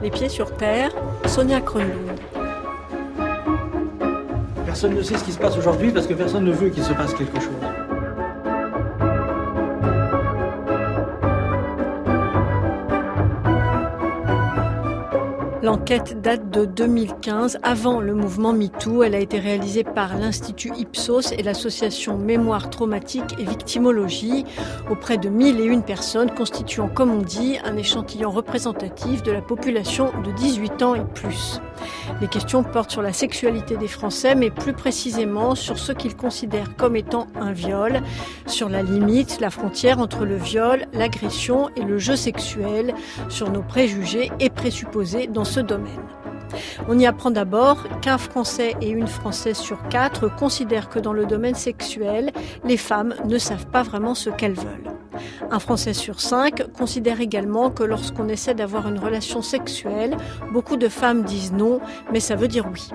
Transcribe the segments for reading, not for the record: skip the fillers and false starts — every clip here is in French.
Les pieds sur terre, Sonia Kronlund. Personne ne sait ce qui se passe aujourd'hui parce que personne ne veut qu'il se passe quelque chose. L'enquête date de 2015, avant le mouvement MeToo. Elle a été réalisée par l'Institut Ipsos et l'association Mémoire traumatique et victimologie auprès de 1001 personnes, constituant, comme on dit, un échantillon représentatif de la population de 18 ans et plus. Les questions portent sur la sexualité des Français, mais plus précisément sur ce qu'ils considèrent comme étant un viol, sur la limite, la frontière entre le viol, l'agression et le jeu sexuel, sur nos préjugés et présupposés dans ce domaine. On y apprend d'abord qu'un Français et une Française sur 4 considèrent que dans le domaine sexuel, les femmes ne savent pas vraiment ce qu'elles veulent. Un Français sur 5 considère également que lorsqu'on essaie d'avoir une relation sexuelle, beaucoup de femmes disent non, mais ça veut dire oui.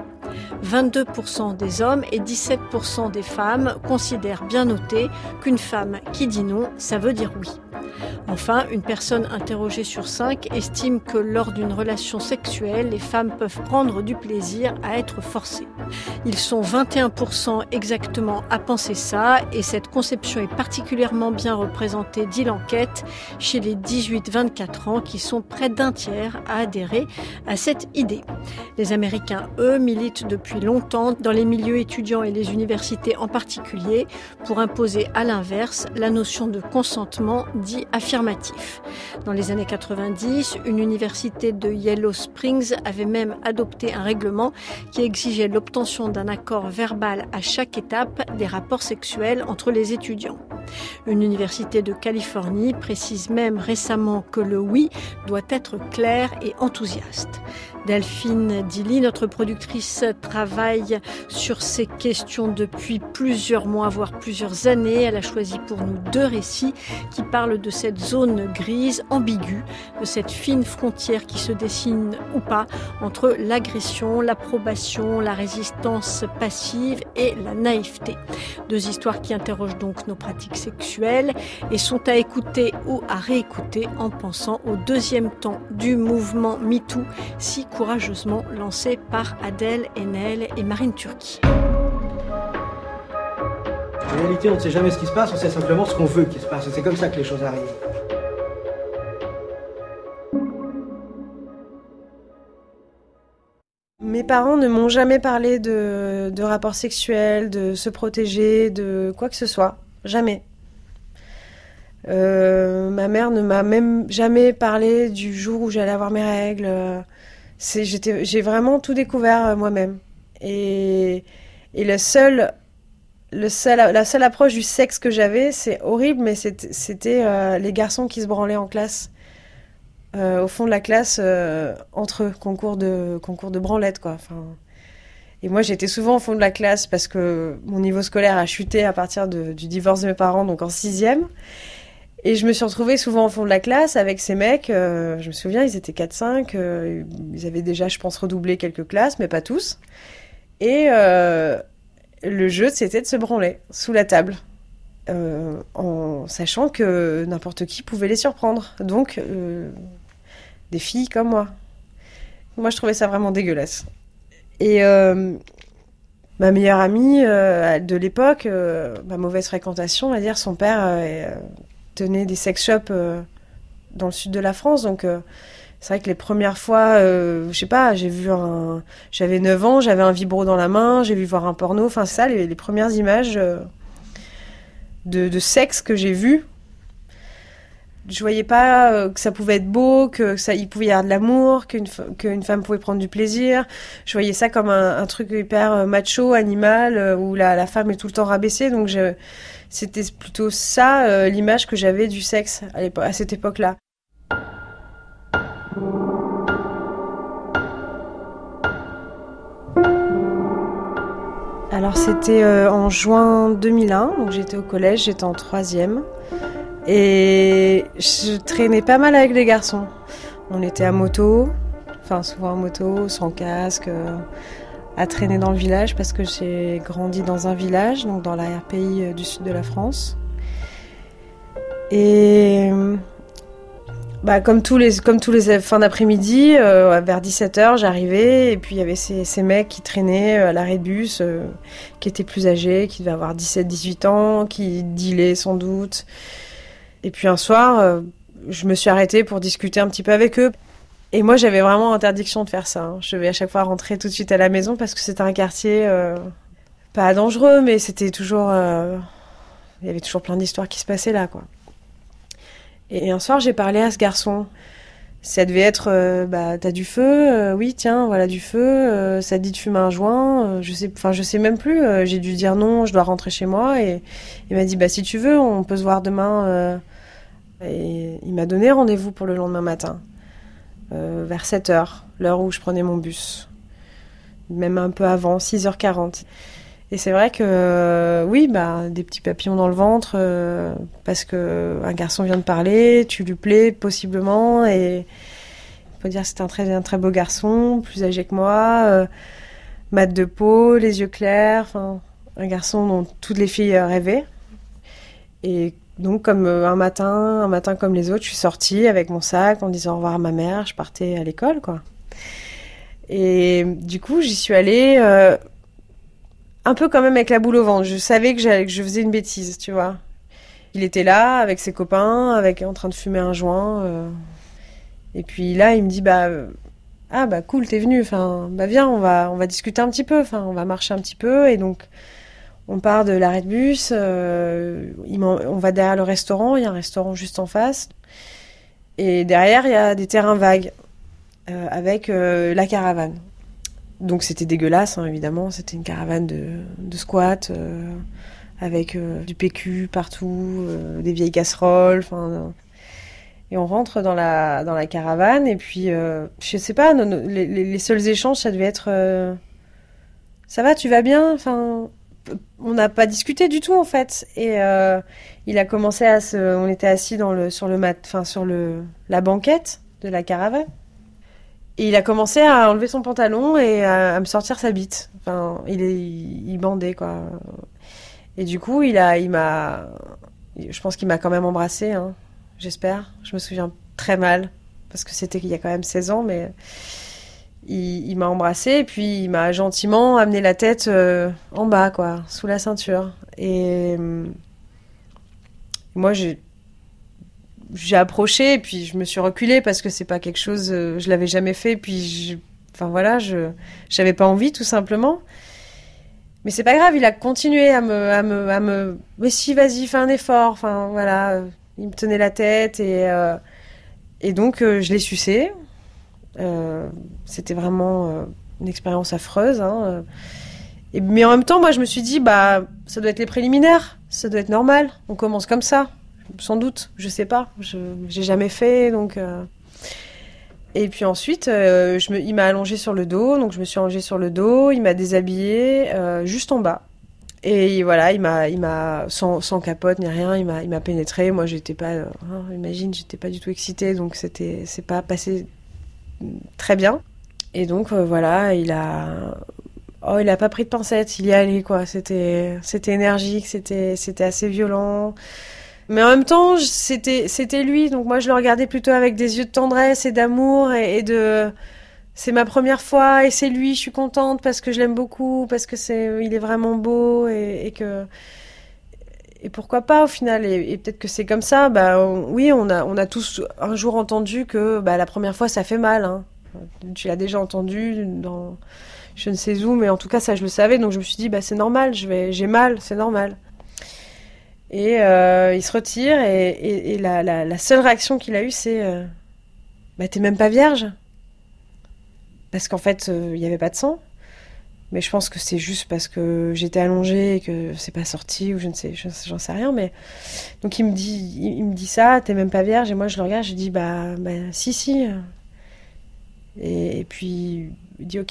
22% des hommes et 17% des femmes considèrent, bien noté, qu'une femme qui dit non, ça veut dire oui. Enfin, une personne interrogée sur 5 estime que lors d'une relation sexuelle, les femmes peuvent prendre du plaisir à être forcées. Ils sont 21% exactement à penser ça, et cette conception est particulièrement bien représentée, dit l'enquête, chez les 18-24 ans qui sont près d'un tiers à adhérer à cette idée. Les Américains, eux, militent depuis longtemps dans les milieux étudiants et les universités en particulier pour imposer à l'inverse la notion de consentement dit affirmatif. Dans les années 90, une université de Yellow Springs avait même adopté un règlement qui exigeait l'obtention d'un accord verbal à chaque étape des rapports sexuels entre les étudiants. Une université de Californie précise même récemment que le oui doit être clair et enthousiaste. Delphine Dilly, notre productrice, travaille sur ces questions depuis plusieurs mois, voire plusieurs années. Elle a choisi pour nous 2 récits qui parlent de cette zone grise, ambiguë, de cette fine frontière qui se dessine ou pas entre l'agression, l'approbation, la résistance passive et la naïveté. 2 histoires qui interrogent donc nos pratiques sexuelles et sont à écouter ou à réécouter en pensant au deuxième temps du mouvement MeToo, si courageusement lancé par Adèle Haenel et Marine Turki. En réalité, on ne sait jamais ce qui se passe, on sait simplement ce qu'on veut qu'il se passe. Et c'est comme ça que les choses arrivent. Mes parents ne m'ont jamais parlé de rapports sexuels, de se protéger, de quoi que ce soit. Jamais. Ma mère ne m'a même jamais parlé du jour où j'allais avoir mes règles. J'ai vraiment tout découvert moi-même. Et la seule approche du sexe que j'avais, c'est horrible, mais c'était les garçons qui se branlaient en classe. Au fond de la classe, entre eux, concours de branlette, quoi. Enfin, et moi, j'étais souvent au fond de la classe parce que mon niveau scolaire a chuté à partir du divorce de mes parents, donc en 6e. Et je me suis retrouvée souvent au fond de la classe avec ces mecs. Je me souviens, ils étaient 4-5. Ils avaient déjà, je pense, redoublé quelques classes, mais pas tous. Et le jeu, c'était de se branler sous la table, en sachant que n'importe qui pouvait les surprendre. Donc, des filles comme moi. Moi, je trouvais ça vraiment dégueulasse. Et ma meilleure amie de l'époque, ma mauvaise fréquentation, on va dire, son père tenait des sex shops dans le sud de la France. Donc, c'est vrai que les premières fois, je sais pas, j'avais 9 ans, j'avais un vibro dans la main, j'ai vu voir un porno. Enfin, c'est ça, les premières images de sexe que j'ai vues. Je voyais pas que ça pouvait être beau, il pouvait y avoir de l'amour, qu'une femme pouvait prendre du plaisir. Je voyais ça comme un truc hyper macho, animal, où la femme est tout le temps rabaissée. Donc c'était plutôt ça l'image que j'avais du sexe à cette époque-là. Alors c'était en juin 2001, donc j'étais au collège, j'étais en 3e. Et je traînais pas mal avec les garçons. On était à moto, enfin souvent à moto, sans casque, à traîner dans le village parce que j'ai grandi dans un village, donc dans l'arrière-pays du sud de la France. Et Comme tous les fins d'après-midi, vers 17h, j'arrivais et puis il y avait ces mecs qui traînaient à l'arrêt de bus, qui étaient plus âgés, qui devaient avoir 17-18 ans, qui dealaient sans doute. Et puis un soir, je me suis arrêtée pour discuter un petit peu avec eux. Et moi, j'avais vraiment interdiction de faire ça, hein. Je devais à chaque fois rentrer tout de suite à la maison parce que c'était un quartier pas dangereux, mais c'était toujours... il y avait toujours plein d'histoires qui se passaient là, quoi. Et un soir, j'ai parlé à ce garçon. Ça devait être, t'as du feu, oui, tiens, voilà du feu, ça te dit de fumer un joint, je sais même plus, j'ai dû dire non, je dois rentrer chez moi, et il m'a dit, si tu veux, on peut se voir demain, et il m'a donné rendez-vous pour le lendemain matin, vers 7h, l'heure où je prenais mon bus, même un peu avant, 6h40. Et c'est vrai que, oui, des petits papillons dans le ventre, parce que un garçon vient de parler, tu lui plais possiblement, et on peut dire que c'est un très beau garçon, plus âgé que moi, mat de peau, les yeux clairs, un garçon dont toutes les filles rêvaient. Et donc, comme un matin comme les autres, je suis sortie avec mon sac en disant au revoir à ma mère, je partais à l'école, quoi. Et du coup, j'y suis allée... un peu quand même avec la boule au ventre. Je savais que je faisais une bêtise, tu vois. Il était là, avec ses copains, en train de fumer un joint. Et puis là, il me dit, cool, t'es venu. Viens, on va discuter un petit peu. On va marcher un petit peu. Et donc, on part de l'arrêt de bus. On va derrière le restaurant. Il y a un restaurant juste en face. Et derrière, il y a des terrains vagues avec la caravane. Donc c'était dégueulasse, hein, évidemment. C'était une caravane de squat avec du PQ partout, des vieilles casseroles. Et on rentre dans la caravane et puis je sais pas, les seuls échanges, ça devait être ça va, tu vas bien. On n'a pas discuté du tout en fait. Et il a commencé on était assis sur la banquette de la caravane. Et il a commencé à enlever son pantalon et à me sortir sa bite. Il bandait, quoi. Et du coup, je pense qu'il m'a quand même embrassée, hein. J'espère. Je me souviens très mal. Parce que c'était il y a quand même 16 ans, mais il m'a embrassée et puis il m'a gentiment amené la tête en bas, quoi, sous la ceinture. Et moi, j'ai approché et puis je me suis reculée parce que c'est pas quelque chose, je l'avais jamais fait, puis j'avais pas envie, tout simplement. Mais c'est pas grave, il a continué à me mais si, vas-y, fais un effort. Il me tenait la tête et donc je l'ai sucé. C'était vraiment une expérience affreuse, hein. Mais en même temps, moi je me suis dit, ça doit être les préliminaires, ça doit être normal, on commence comme ça. Sans doute, je sais pas, j'ai jamais fait, donc... Et puis ensuite, il m'a allongée sur le dos, donc je me suis allongée sur le dos, il m'a déshabillée juste en bas. Et voilà, il m'a sans capote ni rien, il m'a pénétrée. Moi, j'étais pas, j'étais pas du tout excitée, donc c'est pas passé très bien. Et donc voilà, il a pas pris de pincettes, il y est allé, quoi. C'était énergique, c'était assez violent. Mais en même temps, c'était lui, donc moi je le regardais plutôt avec des yeux de tendresse et d'amour et de... C'est ma première fois et c'est lui, je suis contente parce que je l'aime beaucoup, parce que il est vraiment beau et que... Et pourquoi pas au final, et peut-être que c'est comme ça, oui, on a tous un jour entendu que la première fois ça fait mal, hein. Tu l'as déjà entendu dans je ne sais où, mais en tout cas ça je le savais, donc je me suis dit c'est normal, j'ai mal, c'est normal. Et il se retire et la seule réaction qu'il a eue, c'est t'es même pas vierge, parce qu'en fait il y avait pas de sang, mais je pense que c'est juste parce que j'étais allongée et que c'est pas sorti ou j'en sais rien, mais donc il me dit ça, t'es même pas vierge, et moi je le regarde, je dis si, et puis il dit ok,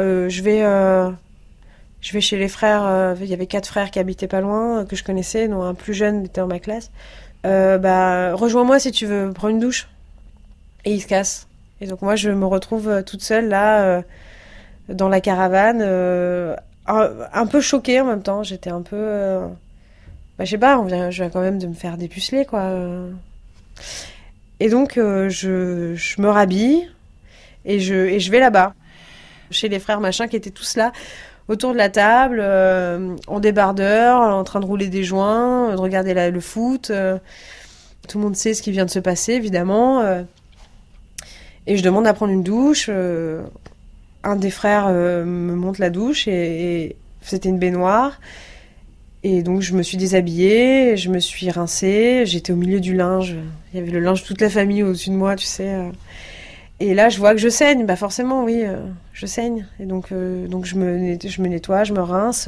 je vais chez les frères. Il y avait 4 frères qui habitaient pas loin, que je connaissais, dont un plus jeune était dans ma classe. Rejoins-moi si tu veux prendre une douche. Et il se casse. Et donc moi, je me retrouve toute seule là, dans la caravane, un peu choquée en même temps. J'étais un peu... je sais pas, je viens quand même de me faire dépuceler, quoi. Et donc, je me rhabille et je vais là-bas, chez les frères machin qui étaient tous là, autour de la table, en débardeur, en train de rouler des joints, de regarder le foot. Tout le monde sait ce qui vient de se passer, évidemment. Et je demande à prendre une douche. Un des frères me montre la douche et c'était une baignoire. Et donc, je me suis déshabillée, je me suis rincée. J'étais au milieu du linge. Il y avait le linge de toute la famille au-dessus de moi, tu sais. Et là, je vois que je saigne. Bah forcément, oui, je saigne. Et donc je me nettoie, je me rince.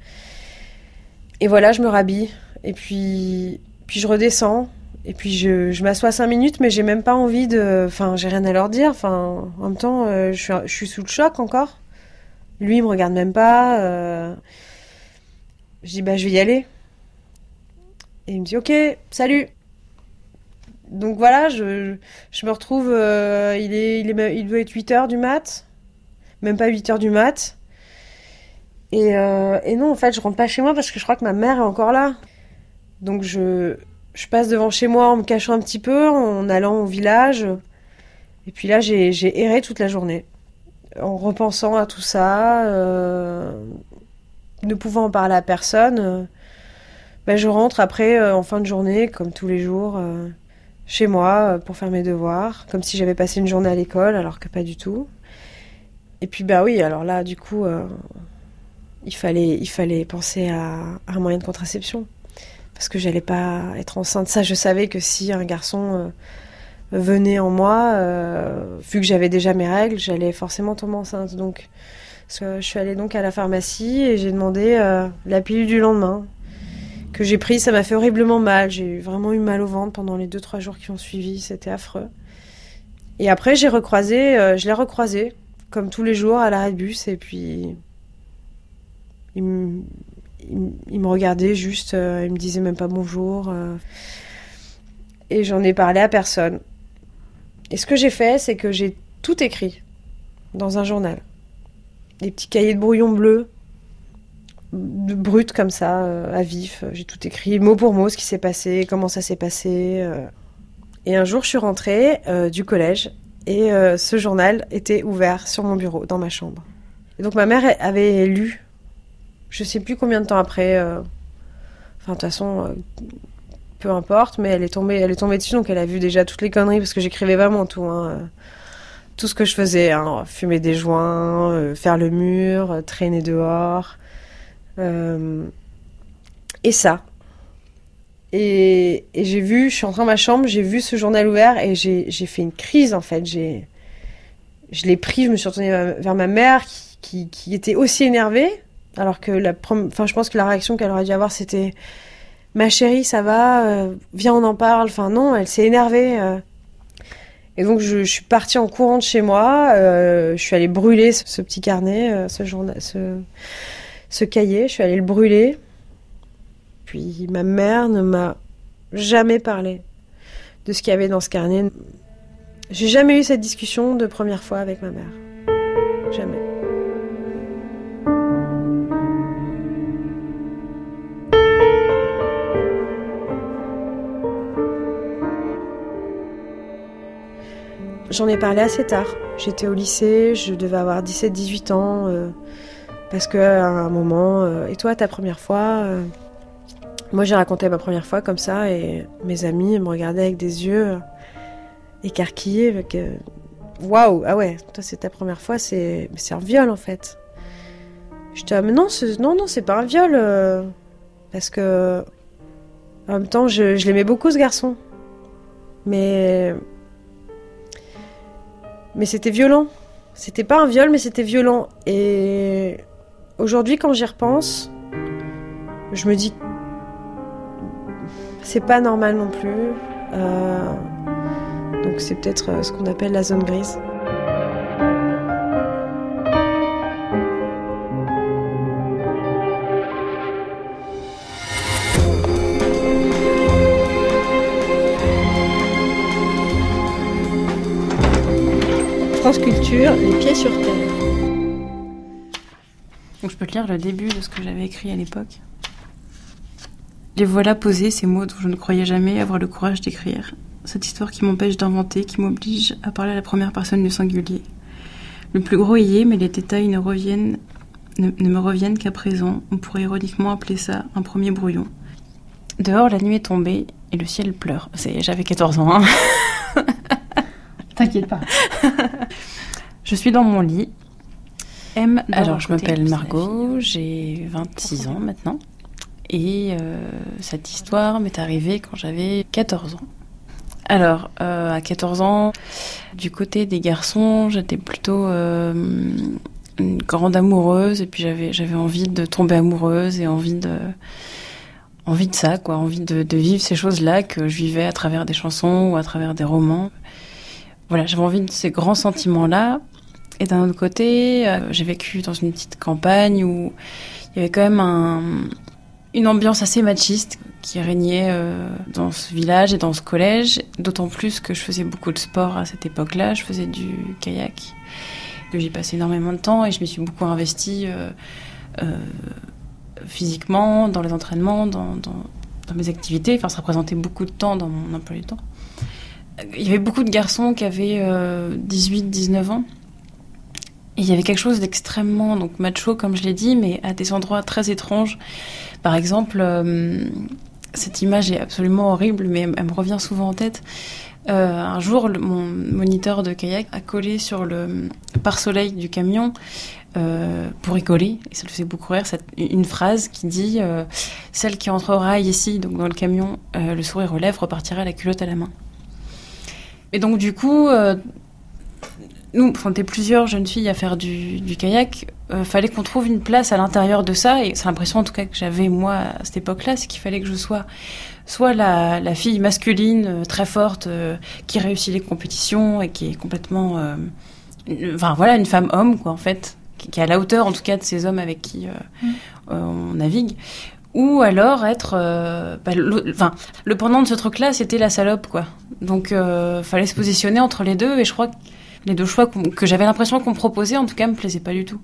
Et voilà, je me rhabille. Et puis je redescends. Et puis je m'assois 5 minutes, mais j'ai même pas envie de... Enfin, j'ai rien à leur dire. Enfin, en même temps, je suis sous le choc encore. Lui, il me regarde même pas. Je dis, bah, je vais y aller. Et il me dit, ok, salut. Donc voilà, je me retrouve... il doit être 8h du mat. Même pas 8h du mat. Et non, en fait, je rentre pas chez moi parce que je crois que ma mère est encore là. Donc je passe devant chez moi en me cachant un petit peu, en allant au village. Et puis là, j'ai erré toute la journée. En repensant à tout ça, ne pouvant en parler à personne, je rentre après, en fin de journée, comme tous les jours, chez moi, pour faire mes devoirs, comme si j'avais passé une journée à l'école, alors que pas du tout. Et puis, oui, alors là, du coup, il fallait penser à un moyen de contraception. Parce que j'allais pas être enceinte. Ça, je savais que si un garçon venait en moi, vu que j'avais déjà mes règles, j'allais forcément tomber enceinte. Donc, je suis allée donc à la pharmacie et j'ai demandé la pilule du lendemain que j'ai prise. Ça m'a fait horriblement mal. J'ai vraiment eu mal au ventre pendant les 2-3 jours qui ont suivi. C'était affreux. Et après, je l'ai recroisé, comme tous les jours, à l'arrêt de bus. Et puis, il me regardait juste, il me disait même pas bonjour. Et j'en ai parlé à personne. Et ce que j'ai fait, c'est que j'ai tout écrit dans un journal. Des petits cahiers de brouillon bleu, bruts comme ça, à vif. J'ai tout écrit, mot pour mot, ce qui s'est passé, comment ça s'est passé. Et un jour, je suis rentrée du collège et ce journal était ouvert sur mon bureau, dans ma chambre. Et donc ma mère avait lu. Je sais plus combien de temps après. Enfin, de toute façon, peu importe, mais elle est tombée dessus, donc elle a vu déjà toutes les conneries, parce que j'écrivais vraiment tout, hein, tout ce que je faisais, hein, fumer des joints, faire le mur, traîner dehors, et ça. Et je suis rentrée dans ma chambre, j'ai vu ce journal ouvert et j'ai fait une crise en fait. Je l'ai pris, je me suis retournée vers ma mère qui était aussi énervée. Alors que je pense que la réaction qu'elle aurait dû avoir, c'était « Ma chérie, ça va, viens, on en parle ». Enfin non, elle s'est énervée. Et donc je suis partie en courant de chez moi. Je suis allée brûler ce petit carnet, ce cahier. Je suis allée le brûler. Puis ma mère ne m'a jamais parlé de ce qu'il y avait dans ce carnet. J'ai jamais eu cette discussion de première fois avec ma mère. Jamais. J'en ai parlé assez tard. J'étais au lycée, je devais avoir 17-18 ans. Parce qu'à un moment... et toi, ta première fois Moi, j'ai raconté ma première fois comme ça, et mes amis me regardaient avec des yeux écarquillés. Waouh, ah ouais, toi, c'est ta première fois, c'est un viol, en fait. Je dis, ah, mais non, c'est pas un viol. Parce que... En même temps, je l'aimais beaucoup, ce garçon. Mais c'était violent. C'était pas un viol, mais c'était violent. Et aujourd'hui, quand j'y repense, je me dis... C'est pas normal non plus. Donc c'est peut-être ce qu'on appelle la zone grise. France Culture, les pieds sur terre. Donc je peux te lire le début de ce que j'avais écrit à l'époque. Les voilà posés, ces mots dont je ne croyais jamais avoir le courage d'écrire. cette histoire qui m'empêche d'inventer, qui m'oblige à parler à la première personne du singulier. Le plus gros y est, mais les détails ne me reviennent qu'à présent. On pourrait ironiquement appeler ça un premier brouillon. Dehors, la nuit est tombée et le ciel pleure. J'avais 14 ans, hein. T'inquiète pas. Je suis dans mon lit. Alors, je m'appelle Margot, j'ai 26 ans maintenant. Et cette histoire m'est arrivée quand j'avais 14 ans. Alors, à 14 ans, du côté des garçons, j'étais plutôt une grande amoureuse. Et puis, j'avais envie de tomber amoureuse et envie de ça, quoi. Envie de vivre ces choses-là que je vivais à travers des chansons ou à travers des romans. Voilà, j'avais envie de ces grands sentiments-là. Et d'un autre côté, j'ai vécu dans une petite campagne où il y avait quand même une ambiance assez machiste qui régnait dans ce village et dans ce collège, d'autant plus que je faisais beaucoup de sport à cette époque-là. Je faisais du kayak, que j'y passais énormément de temps et je m'y suis beaucoup investie physiquement, dans les entraînements, dans mes activités. Enfin, ça représentait beaucoup de temps dans mon emploi du temps. Il y avait beaucoup de garçons qui avaient 18-19 ans. Et il y avait quelque chose d'extrêmement macho, comme je l'ai dit, mais à des endroits très étranges. Par exemple, cette image est absolument horrible, mais elle me revient souvent en tête. Un jour, mon moniteur de kayak a collé sur le pare-soleil du camion pour rigoler, et ça le faisait beaucoup rire, une phrase qui dit « Celle qui entrera ici, donc dans le camion, le sourire aux lèvres, repartira la culotte à la main. » Et donc du coup... Nous, on était plusieurs jeunes filles à faire du kayak. Fallait qu'on trouve une place à l'intérieur de ça. Et c'est l'impression, en tout cas, que j'avais, moi, à cette époque-là, c'est qu'il fallait que je sois soit la fille masculine, très forte, qui réussit les compétitions et qui est complètement... une femme-homme, quoi, en fait, qui est à la hauteur, en tout cas, de ces hommes avec qui on navigue. Ou alors être... le pendant de ce truc-là, c'était la salope, quoi. Donc, fallait se positionner entre les deux. Et je crois que les deux choix que j'avais l'impression qu'on me proposait, en tout cas, me plaisaient pas du tout.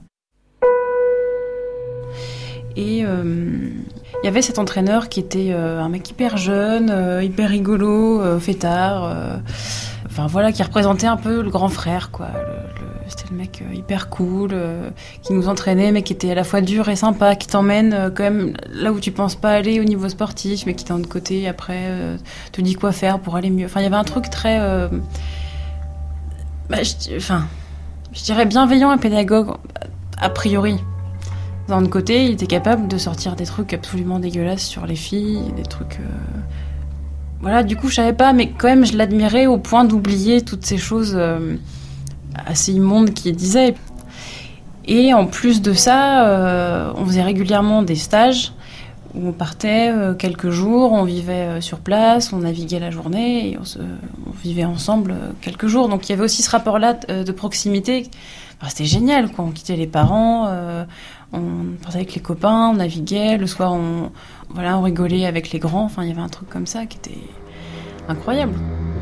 Et il y avait cet entraîneur qui était un mec hyper jeune, hyper rigolo, fêtard, qui représentait un peu le grand frère, quoi. C'était le mec hyper cool, qui nous entraînait, mais qui était à la fois dur et sympa, qui t'emmène quand même là où tu penses pas aller au niveau sportif, mais qui d'un autre côté, après, te dit quoi faire pour aller mieux. Enfin, il y avait un truc très... je dirais bienveillant et pédagogue, a priori. D'un autre côté, il était capable de sortir des trucs absolument dégueulasses sur les filles, des trucs... du coup, je savais pas, mais quand même, je l'admirais au point d'oublier toutes ces choses assez immondes qu'il disait. Et en plus de ça, on faisait régulièrement des stages où on partait quelques jours, on vivait sur place, on naviguait la journée et on vivait ensemble quelques jours. Donc il y avait aussi ce rapport-là de proximité. Enfin, c'était génial, quoi. On quittait les parents, on partait avec les copains, on naviguait. Le soir, on rigolait avec les grands. Enfin, il y avait un truc comme ça qui était incroyable.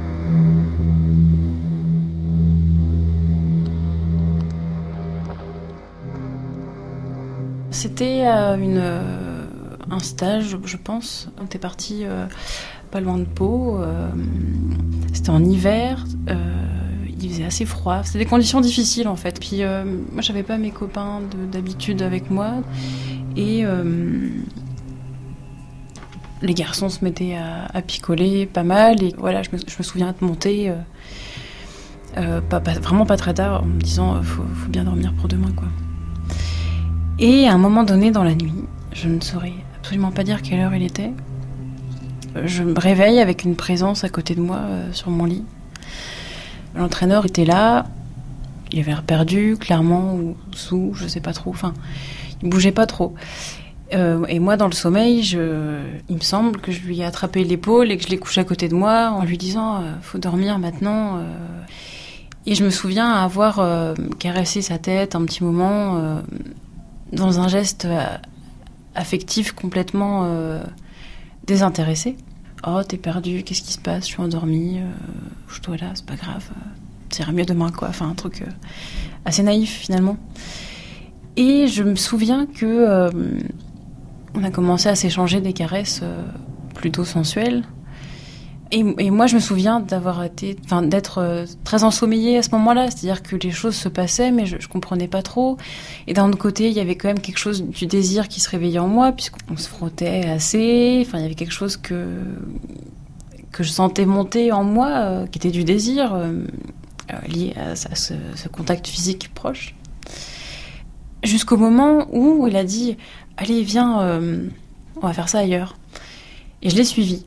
C'était un stage, je pense. On était partis pas loin de Pau. C'était en hiver. Il faisait assez froid. C'était des conditions difficiles, en fait. Puis moi, j'avais pas mes copains d'habitude avec moi. Et les garçons se mettaient à picoler pas mal. Et voilà, je me souviens être montée vraiment pas très tard en me disant faut bien dormir pour demain, quoi. Et à un moment donné dans la nuit, je ne saurais absolument pas dire quelle heure il était, je me réveille avec une présence à côté de moi sur mon lit. L'entraîneur était là, il avait l'air perdu, clairement, ou sous, je sais pas trop, enfin, il bougeait pas trop. Et moi, dans le sommeil, il me semble que je lui ai attrapé l'épaule et que je l'ai couché à côté de moi en lui disant faut dormir maintenant. Et je me souviens avoir caressé sa tête un petit moment dans un geste affectif complètement désintéressé. Oh, t'es perdu, qu'est-ce qui se passe? Je suis endormie, couche-toi là, c'est pas grave, ça ira mieux demain, quoi. Enfin, un truc assez naïf, finalement. Et je me souviens que on a commencé à s'échanger des caresses plutôt sensuelles. Et moi, je me souviens d'être très ensommeillée à ce moment-là. C'est-à-dire que les choses se passaient, mais je comprenais pas trop. Et d'un autre côté, il y avait quand même quelque chose du désir qui se réveillait en moi, puisqu'on se frottait assez. Enfin, il y avait quelque chose que je sentais monter en moi, qui était du désir, lié à ce contact physique proche. Jusqu'au moment où il a dit « Allez, viens, on va faire ça ailleurs ». Et je l'ai suivi.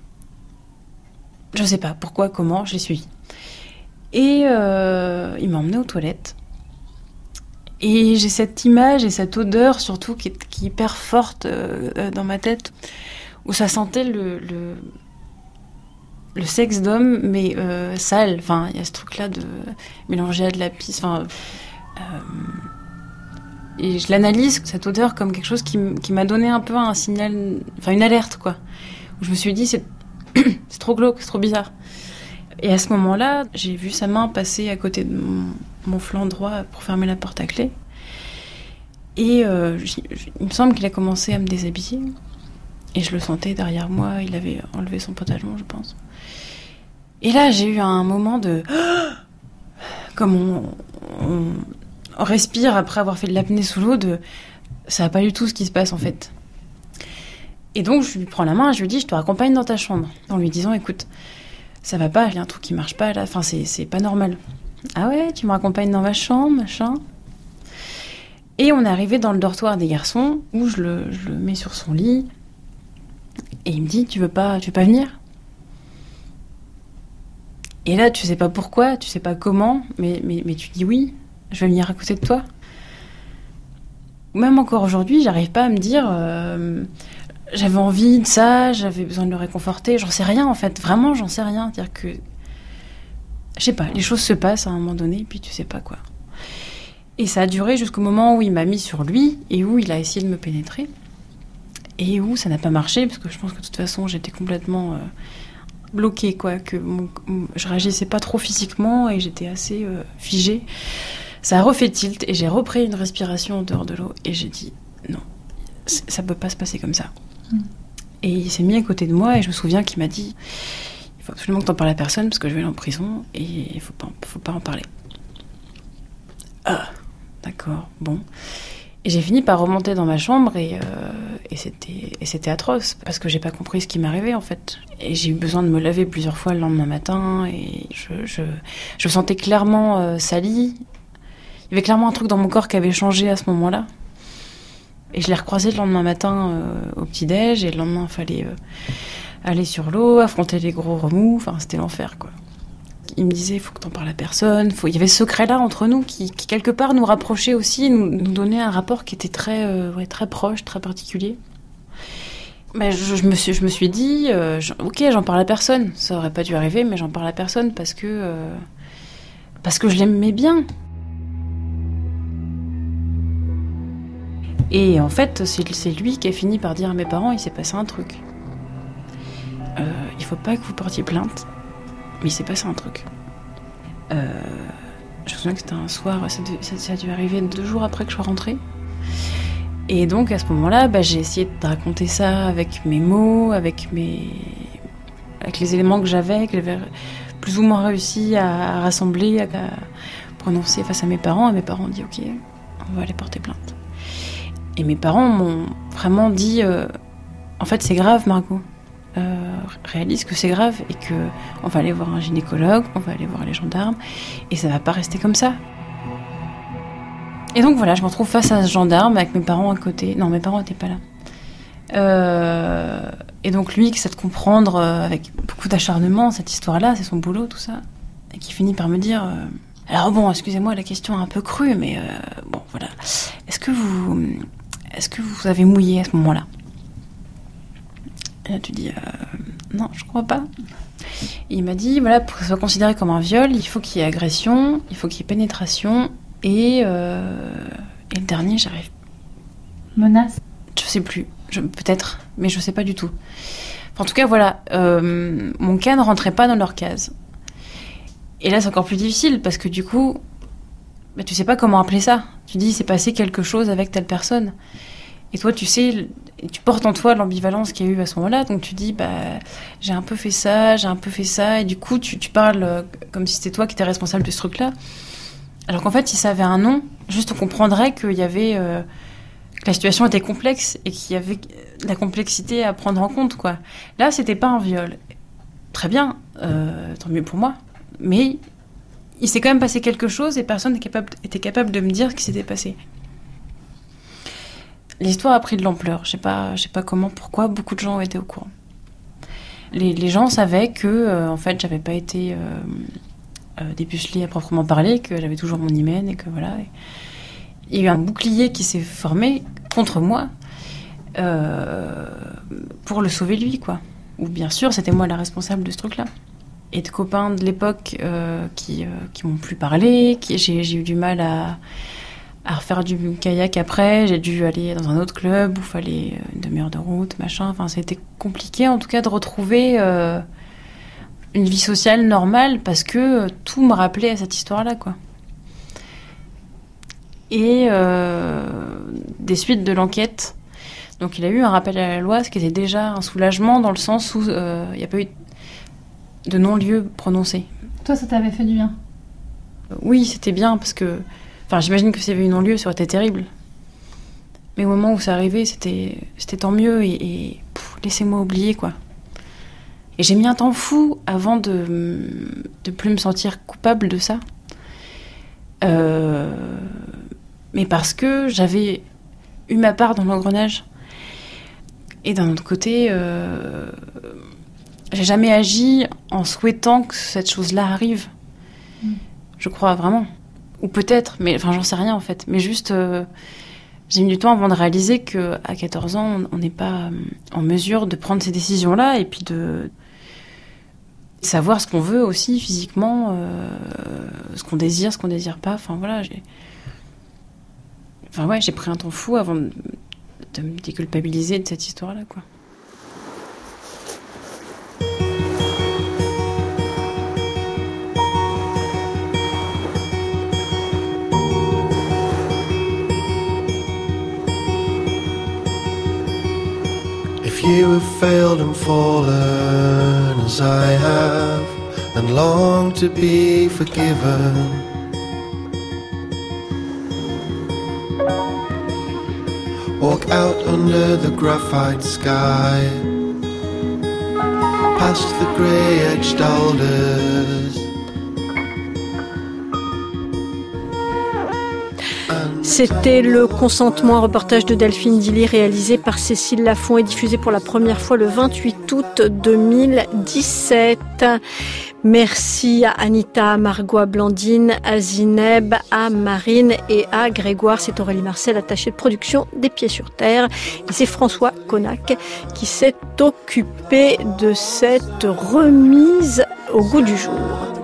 Je sais pas pourquoi, comment, je l'ai suivi. Et il m'a emmenée aux toilettes. Et j'ai cette image et cette odeur surtout qui est hyper forte dans ma tête, où ça sentait le sexe d'homme, mais sale. Enfin, il y a ce truc-là de mélanger à de la pisse. Enfin, et je l'analyse, cette odeur, comme quelque chose qui m'a donné un peu un signal, enfin une alerte, quoi. Où je me suis dit, c'est trop glauque, c'est trop bizarre. Et à ce moment-là, j'ai vu sa main passer à côté de mon flanc droit pour fermer la porte à clé. Et il me semble qu'il a commencé à me déshabiller. Et je le sentais derrière moi, il avait enlevé son pantalon, je pense. Et là, j'ai eu un moment de... Comme on respire après avoir fait de l'apnée sous l'eau, ça va pas du tout ce qui se passe en fait. Et donc, je lui prends la main et je lui dis, je te raccompagne dans ta chambre. En lui disant, écoute, ça va pas, il y a un truc qui marche pas là, enfin, c'est pas normal. Ah ouais, tu me raccompagnes dans ma chambre, machin. Et on est arrivé dans le dortoir des garçons, où je le mets sur son lit. Et il me dit, tu veux pas venir ? Et là, tu sais pas pourquoi, tu sais pas comment, mais tu dis oui, je vais venir à côté de toi. Même encore aujourd'hui, j'arrive pas à me dire... j'avais envie de ça, j'avais besoin de le réconforter, j'en sais rien en fait, vraiment j'en sais rien. C'est-à-dire que, je sais pas, les choses se passent à un moment donné, puis tu sais pas quoi. Et ça a duré jusqu'au moment où il m'a mis sur lui, et où il a essayé de me pénétrer, et où ça n'a pas marché, parce que je pense que de toute façon j'étais complètement bloquée, quoi, que je réagissais pas trop physiquement, et j'étais assez figée. Ça a refait tilt, et j'ai repris une respiration en dehors de l'eau, et j'ai dit, non, ça peut pas se passer comme ça. Et il s'est mis à côté de moi et je me souviens qu'il m'a dit il faut absolument que t'en parles à personne parce que je vais aller en prison et il faut pas en parler. Ah, d'accord, bon. Et j'ai fini par remonter dans ma chambre et c'était atroce parce que j'ai pas compris ce qui m'arrivait en fait. Et j'ai eu besoin de me laver plusieurs fois le lendemain matin et je sentais clairement sali. Il y avait clairement un truc dans mon corps qui avait changé à ce moment-là. Et je l'ai recroisé le lendemain matin au petit-déj, et le lendemain, il fallait aller sur l'eau, affronter les gros remous, enfin, c'était l'enfer, quoi. Il me disait, il faut que t'en parles à personne, il y avait ce secret-là entre nous qui quelque part, nous rapprochait aussi, nous donnait un rapport qui était très proche, très particulier. Mais je me suis dit, ok, j'en parle à personne, ça aurait pas dû arriver, mais j'en parle à personne parce que je l'aimais bien. Et en fait, c'est lui qui a fini par dire à mes parents, il s'est passé un truc. Il faut pas que vous portiez plainte, mais il s'est passé un truc. Je me souviens que c'était un soir, ça a dû arriver 2 jours après que je sois rentrée. Et donc à ce moment-là, j'ai essayé de raconter ça avec mes mots, avec les éléments que j'avais plus ou moins réussi à rassembler, à prononcer face à mes parents. Et mes parents ont dit, ok, on va aller porter plainte. Et mes parents m'ont vraiment dit en fait c'est grave Margot, réalise que c'est grave et que on va aller voir un gynécologue, on va aller voir les gendarmes et ça va pas rester comme ça. Et donc voilà, je me retrouve face à ce gendarme avec mes parents à côté. Non, mes parents n'étaient pas là. Et donc lui qui essaie de comprendre avec beaucoup d'acharnement cette histoire-là, c'est son boulot, tout ça, et qui finit par me dire alors bon, excusez-moi, la question est un peu crue, mais bon voilà, est-ce que vous avez mouillé à ce moment-là ? Et là, tu dis non, je crois pas. Et il m'a dit voilà, pour que ça soit considéré comme un viol, il faut qu'il y ait agression, il faut qu'il y ait pénétration et le dernier, j'arrive. Menace ? Je sais plus, peut-être, mais je sais pas du tout. Enfin, en tout cas, voilà, mon cas ne rentrait pas dans leur case. Et là, c'est encore plus difficile parce que du coup, tu sais pas comment appeler ça. Tu dis, il s'est passé quelque chose avec telle personne. Et toi, tu sais, Et tu portes en toi l'ambivalence qu'il y a eu à ce moment-là, donc tu dis j'ai un peu fait ça, et du coup tu parles comme si c'était toi qui étais responsable de ce truc-là. Alors qu'en fait, si ça avait un nom, juste on comprendrait qu'il y avait que la situation était complexe et qu'il y avait de la complexité à prendre en compte, quoi. Là, c'était pas un viol. Très bien, tant mieux pour moi. Mais il s'est quand même passé quelque chose et personne n'était capable de me dire ce qui s'était passé. L'histoire a pris de l'ampleur. Je sais pas comment, pourquoi, beaucoup de gens ont été au courant. Les gens savaient que, en fait, j'avais pas été dépucelée à proprement parler, que j'avais toujours mon hymen et que voilà. Il y a eu un bouclier qui s'est formé contre moi pour le sauver lui, quoi. Ou bien sûr, c'était moi la responsable de ce truc-là. Et de copains de l'époque qui m'ont plus parlé, j'ai eu du mal à refaire du kayak après, j'ai dû aller dans un autre club où il fallait une demi-heure de route, machin. Enfin, c'était compliqué en tout cas de retrouver une vie sociale normale parce que tout me rappelait à cette histoire-là, quoi. Et des suites de l'enquête. Donc il a eu un rappel à la loi, ce qui était déjà un soulagement dans le sens où il n'y a pas eu de non-lieu prononcé. Toi, ça t'avait fait du bien? Oui, c'était bien parce que... Enfin, j'imagine que s'il y avait eu non-lieu, ça aurait été terrible. Mais au moment où ça arrivait, c'était tant mieux et laissez-moi oublier, quoi. Et j'ai mis un temps fou avant de plus me sentir coupable de ça. Mais parce que j'avais eu ma part dans l'engrenage. Et d'un autre côté, j'ai jamais agi en souhaitant que cette chose-là arrive. Je crois vraiment. Ou peut-être, mais enfin j'en sais rien en fait. Mais juste, j'ai mis du temps avant de réaliser qu'à 14 ans, on n'est pas en mesure de prendre ces décisions-là et puis de savoir ce qu'on veut aussi physiquement, ce qu'on désire pas. Enfin voilà, j'ai pris un temps fou avant de me déculpabiliser de cette histoire-là, quoi. If you have failed and fallen as I have, and long to be forgiven, walk out under the graphite sky, past the grey-edged alders. C'était Le Consentement, un reportage de Delphine Dilly réalisé par Cécile Lafont et diffusé pour la première fois le 28 août 2017. Merci à Anita, à Margot, à Blandine, à Zineb, à Marine et à Grégoire. C'est Aurélie Marcel, attachée de production des Pieds sur Terre. Et c'est François Connac qui s'est occupé de cette remise au goût du jour.